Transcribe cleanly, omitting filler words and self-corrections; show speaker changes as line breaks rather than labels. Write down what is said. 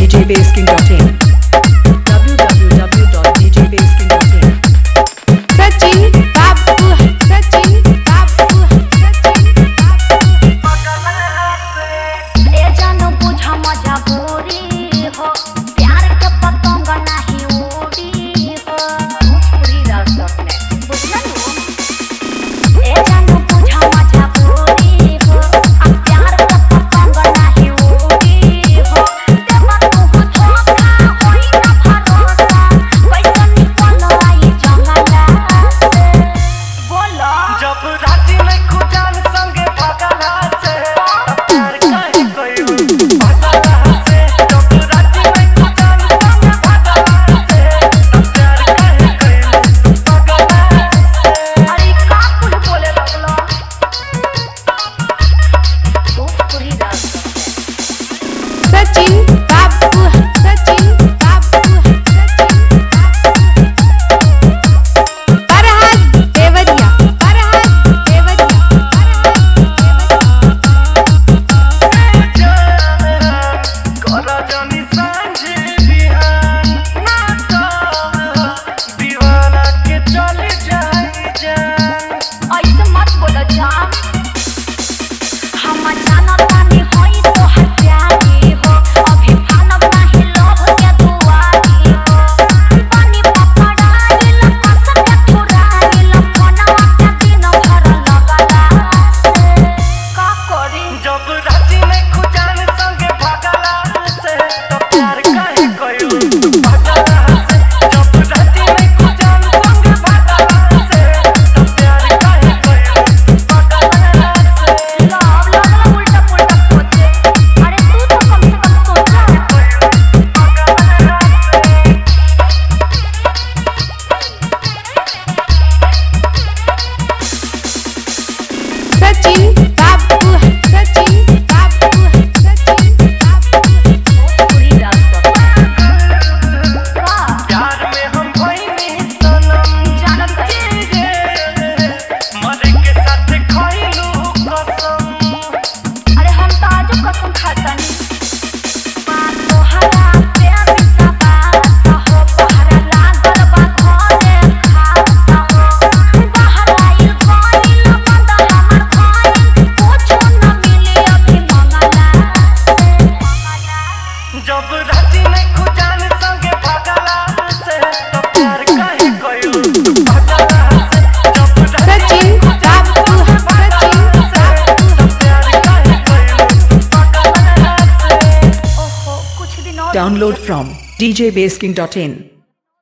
www.djbasking.in www.djbasking.in
Sachin बाबू सचिन बाबू
ए जानो बुझा मजा पूरी हो प्यार के पतंग नहीं उड़ी हो पूरी रात में बुझना ए जानो बुझा मजा पूरी हो अब प्यार के पतंग नहीं उड़ी हो देवा तू धोखा होई ना भरोसा पैसा निकल आई जंगला से बोलो
जब राती में खुजान संगे भगला से प्यार कहे कोई भगला से जब राती में खुजान संगे भगला से प्यार कहे कोई भगला से
अरे का कुल बोले लगलो ओ पूरी रात
सचिन बाबू सचिन बाबू फरहाद देवरिया
करा जानी सांझे बिहान ना तो दीवाना के चल जाई जान
ऐसे मत बोलो जान हम जानतानी होई तो हत्यारी हो अभी फानब नहीं लोभ के दुआरी हो पानी पकड़ाई लपस के थुराई लपनवा के दिन भर लगला से का करी
जब राती में खुजान संगे भगला से तो प्यार कहे कोई भगला से जब राती में खुजान संगे भगला से तो प्यार कहे कोई भगला से
लव लगला उल्टा पुल्टा सोचे अरे तू तो कम से कम सोचा
सचिन बाबू सचिन बाबू
पूरी रात का
प्यार में हम भइनी सनम
जानत है
मरे के साथ खइलू कसम
अरे हम तो आज कसम खातानी तोहरा पे विश्वास हो पहरा लागल बा घरे खास हो बाहर आइल कोइल बंद हमर खाइल कुछो न मिली अभी मंगला से
जब राती में खुजान संगे भगला से तो प्यार कहे कोई भगला से जब राती
सचिन बाबू सचिन
तो प्यार कहे कोई भगला से
ओहो कुछ दिन और
Download from djbasking.in